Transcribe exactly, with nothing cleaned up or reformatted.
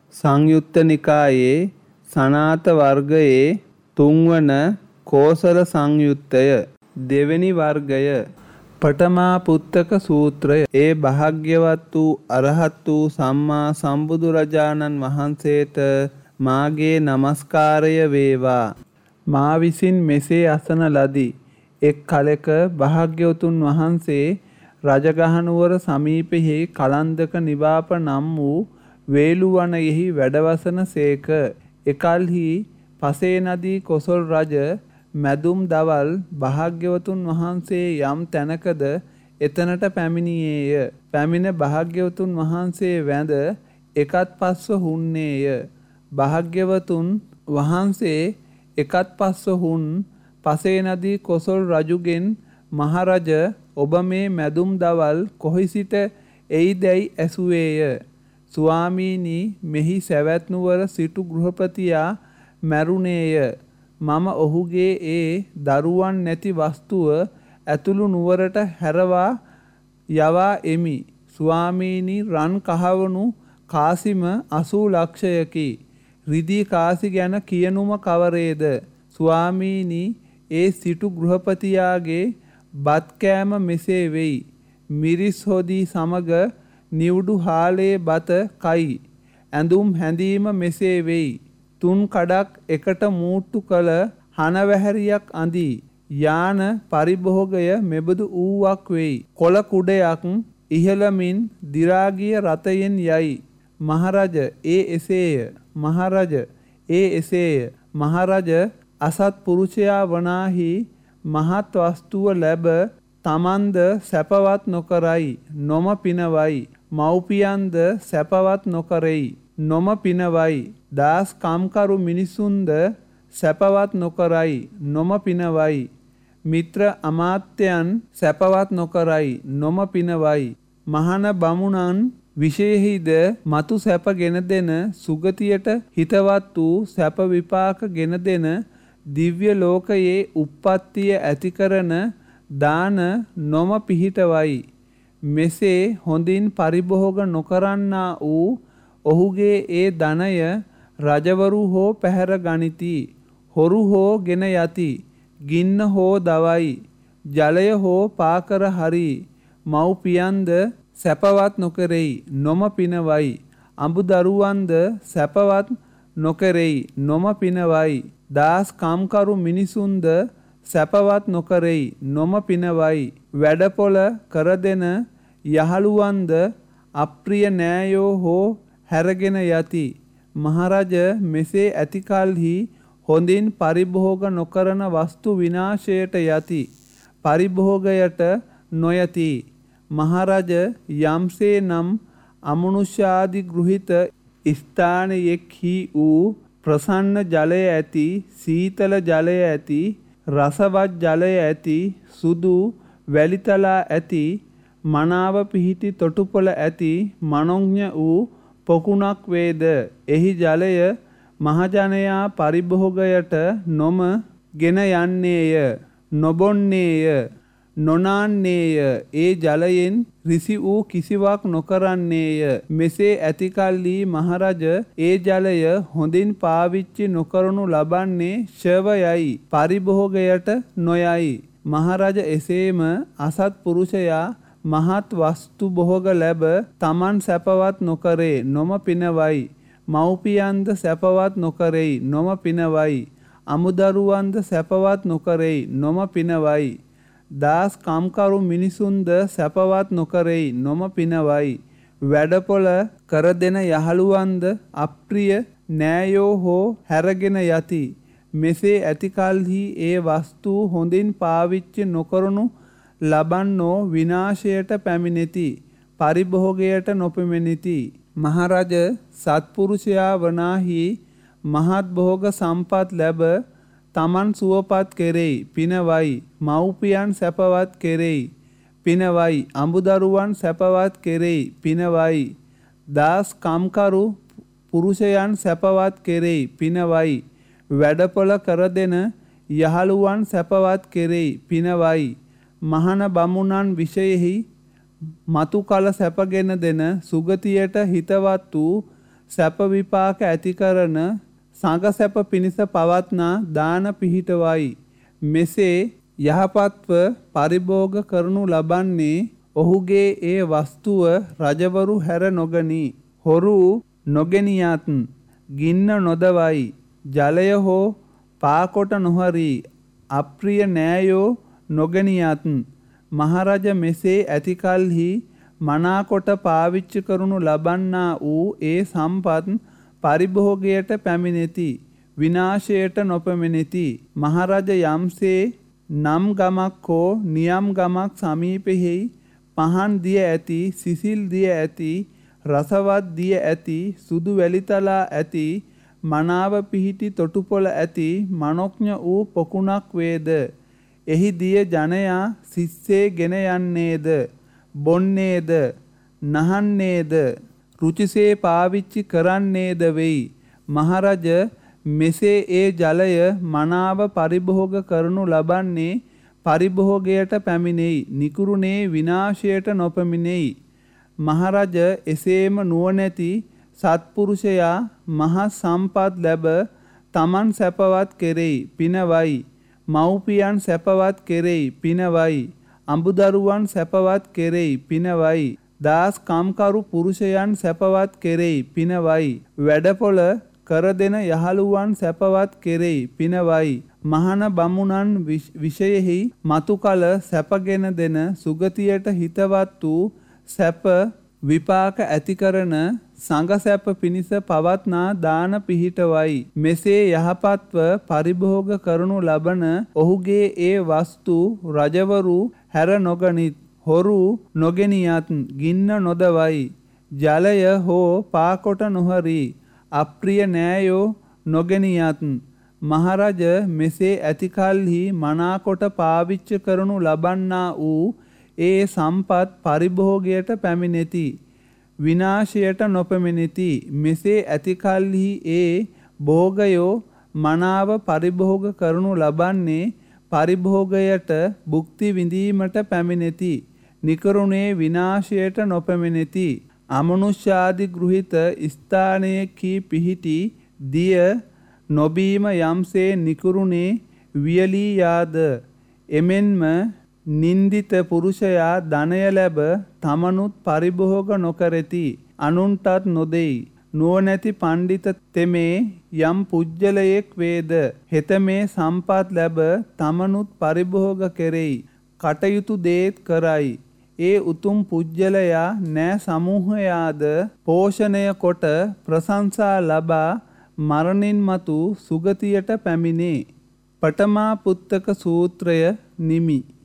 සංයුත්ත නිකායේ සනාත වර්ගයේ තුන්වන කෝසල සංයුත්තය දෙවෙනි වර්ගය පඨමා පුත්තක සූත්‍රය. ඒ භාග්‍යවත් වූ අරහත් වූ සම්මා සම්බුදුරජාණන් වහන්සේට මාගේ නමස්කාරය වේවා. මා විසින් මෙසේ අසන ලදී. එක් කලෙක භාග්‍යවතුන් වහන්සේ රජගහනුවර සමීපෙහි කලන්දක නිවාප නම් වූ වේළුවනයෙහි වැඩවසන සේක. එකල්හි පසේ නදී කොසල් රජ මැදුම් දවල් භාග්‍යවතුන් වහන්සේ යම් තැනකද එතනට පැමිණියේය. පැමිණ භාග්‍යවතුන් වහන්සේ වැඳ එකත් පස්ව හුන්නේය. භාග්‍යවතුන් වහන්සේ එකත් පස්ව හුන් පසේ නදී කොසල් රජුගෙන් මහරජ ඔබ මේ මැදුම් දවල් කොහි සිට එයිදැයි ඇසුවේය. ස්වාමීනි, මෙහි සැවැත් නුවර සිටු ගෘහපතියා මැරුණේය. මම ඔහුගේ ඒ දරුවන් නැති වස්තුව ඇතුළු නුවරට හැරවා යවා එමි. ස්වාමීනි, රන් කහවණු කාසිම අසූ ලක්ෂයකි. රිදී කාසි ගැන කියනුම කවරේද? ස්වාමීනි, ඒ සිටු ගෘහපතියාගේ බත් කෑම මෙසේ වෙයි. මිරිස් හොදී සමග නිවුඩු හාලේ බත කයි. ඇඳුම් හැඳීම මෙසේ වෙයි. තුන් කඩක් එකට මූට්ටු කළ හනවැහැරියක් අඳී. යාන පරිභෝගය මෙබඳු වූවක් වෙයි. කොළ කුඩයක් ඉහළමින් දිරාගිය රථයෙන් යයි. මහරජ ඒ එසේය. මහරජ ඒ එසේය. මහරජ අසත් පුරුෂයා වනාහි මහත් වස්තුව ලැබ තමන්ද සැපවත් නොකරයි. නොම පිනවයි. මව්පියන්ද සැපවත් නොකරෙයි. නොම පිනවයි. දාස් කම්කරු මිනිසුන්ද සැපවත් නොකරයි. නොම පිනවයි. මිත්‍ර අමාත්‍යයන් සැපවත් නොකරයි. නොම පිනවයි. මහන බමුණන් විශේෂිද මතු සැප ගෙන දෙන සුගතියට හිතවත් වූ සැප විපාක ගෙන දෙන දිව්‍ය ලෝකයේ උප්පත්තිය ඇති කරන දාන නොම පිහිටවයි. මෙසේ හොඳින් පරිභෝග නොකරන්නා වූ ඔහුගේ ඒ ධනය රජවරු හෝ පැහැර ගනිති. හොරු හෝ ගෙන යති. ගින්න හෝ දවයි. ජලය හෝ පාකර හරි. මව්පියන්ද සැපවත් නොකරෙයි. නොම පිනවයි. අඹදරුවන්ද සැපවත් නොකරෙයි. නොම පිනවයි. දාස් කම්කරු මිනිසුන්ද සැපවත් නොකරෙයි. නොම පිනවයි. වැඩපොළ කර දෙන යහළුවන්ද අප්‍රිය නෑයෝ හෝ හැරගෙන යති. මහරජ මෙසේ ඇතිකල්හි හොඳින් පරිභෝග නොකරන වස්තු විනාශයට යති. පරිභෝගයට නොයති. මහරජ යම්සේ නම් අමනුෂ්‍යාදි ගෘහිත ස්ථානයෙක්හි වූ ප්‍රසන්න ජලය ඇති, සීතල ජලය ඇති, රසවත් ජලය ඇති, සුදු වැලිතලා ඇති, මනාව පිහිටි තොටුපොළ ඇති මනෝඥ වූ පොකුණක් වේද. එහි ජලය මහජනයා පරිභෝගයට නොම ගෙන යන්නේය. නොබොන්නේය. නොනාන්නේය. ඒ ජලයෙන් රිසි වූ කිසිවක් නොකරන්නේය. මෙසේ ඇතිකල්ලි මහරජ ඒ ජලය හොඳින් පාවිච්චි නොකරනු ලබන්නේ ශවයයි. පරිභෝගයට නොයයි. මහරජ එසේම අසත් පුරුෂයා මහත් වස්තු භෝග ලැබ තමන් සැපවත් නොකරේ. නොම පිනවයි. මව්පියන්ද සැපවත් නොකරෙයි. නොම පිනවයි. අමුදරුවන්ද සැපවත් නොකරෙයි. නොම පිනවයි. දාස් කම්කරු මිනිසුන්ද සැපවත් නොකරෙයි. නොම පිනවයි. වැඩපොළ කර දෙන යහළුවන්ද අප්‍රිය නෑයෝ හෝ හැරගෙන යති. මෙසේ ඇතිකල්හි ඒ වස්තු හොඳින් පාවිච්චි නොකරනු ලබන්නෝ විනාශයට පැමිණෙති. පරිභෝගයට නොපෙමිණෙති. මහරජ සත්පුරුෂයා වනාහි මහත් භෝග සම්පත් ලැබ තමන් සුවපත් කෙරෙයි. පිනවයි. මව්පියන් සැපවත් කෙරෙයි. පිනවයි. අඹදරුවන් සැපවත් කෙරෙයි. පිනවයි. දාස් කම්කරු පුරුෂයන් සැපවත් කෙරෙයි. පිනවයි. වැඩපොළ කර දෙන යහළුවන් සැපවත් කෙරෙයි. පිනවයි. මහන බමුණන් විශයෙහි මතු කල සැපගෙන දෙන සුගතියට හිතවත් වූ සැප විපාක ඇති කරන සංඝ සැප පිණිස පවත්නා දාන පිහිටවයි. මෙසේ යහපත්ව පරිභෝග කරනු ලබන්නේ ඔහුගේ ඒ වස්තුව රජවරු හැර නොගනී. හොරු නොගෙනියත් ගින්න නොදවයි. ජලය හෝ පාකොට නොහරී. අප්‍රිය නෑයෝ නොගෙනියත් මහරජ මෙසේ ඇති කල්හි මනාකොට පාවිච්චි කරනු ලබන්නා වූ ඒ සම්පත් පරිභෝගයට පැමිණෙති. විනාශයට නොපැමිණෙති. මහරජ යම්සේ නම් ගමක් හෝ නියම් ගමක් සමීපෙහි පහන් දිය ඇති, සිසිල් දිය ඇති, රසවත් දිය ඇති, සුදු වැලිතලා ඇති, මනාව පිහිටි තොටුපොළ ඇති මනොඥ වූ පොකුණක් වේද. එහි දිය ජනයා සිස්සේ ගෙන යන්නේද, බොන්නේද, නහන්නේද, රුචිසේ පාවිච්චි කරන්නේද වෙයි. මහරජ මෙසේ ඒ ජලය මනාව පරිභෝග කරනු ලබන්නේ පරිභෝගයට පැමිණෙයි. නිකුරුණේ විනාශයට නොපැමිණෙයි. මහරජ එසේම නුවණැති සත්පුරුෂයා මහ සම්පත් ලැබ තමන් සැපවත් කෙරෙයි, පිනවයි. මව්පියන් සැපවත් කෙරෙයි, පිනවයි. අඹදරුවන් සැපවත් කෙරෙයි, පිනවයි. දාස් කම්කරු පුරුෂයන් සැපවත් කෙරෙයි, පිනවයි. වැඩපොළ කර දෙන යහළුවන් සැපවත් කෙරෙයි, පිනවයි. මහන බමුණන් විෂයෙහි මතු කල සැපගෙන දෙන සුගතියට හිතවත් වූ සැප විපාක ඇති කරන සංඝ සැප පිණිස පවත්නා දාන පිහිටවයි. මෙසේ යහපත්ව පරිභෝග කරනු ලබන ඔහුගේ ඒ වස්තු රජවරු හැර නොගනිත්. හොරු නොගෙනියත් ගින්න නොදවයි. ජලය හෝ පාකොට නොහරී. අප්‍රිය නෑයෝ නොගෙනියත් මහරජ මෙසේ ඇති කල්හි මනාකොට පාවිච්චි කරනු ලබන්නා වූ ඒ සම්පත් පරිභෝගයට පැමිණෙති. විනාශයට නොපැමිණෙති. මෙසේ ඇති කල්හි ඒ භෝගයෝ මනාව පරිභෝග කරනු ලබන්නේ පරිභෝගයට භුක්ති විඳීමට පැමිණෙති. නිකරුණේ විනාශයට නොපැමිණෙති. අමනුෂ්‍යාදි ගෘහිත ස්ථානයකී පිහිටි දිය නොබීම යම්සේ නිකුරුණේ වියලී යාද. එමෙන්ම නින්දිත පුරුෂයා ධනය ලැබ තමනුත් පරිභෝග නොකරති, අනුන්ටත් නොදෙයි. නුවණැති පණ්ඩිත තෙමේ යම් පුජ්‍යලයෙක් වේද හෙතමේ සම්පත් ලැබ තමනුත් පරිභෝග කෙරෙයි, කටයුතු දේත් කරයි. ඒ උතුම් පුජ්‍යලයා නෑ සමූහයාද පෝෂණය කොට ප්‍රශංසා ලබා මරණින් මතු සුගතියට පැමිණේ. පඨමා පුත්තක සූත්‍රය නිමි.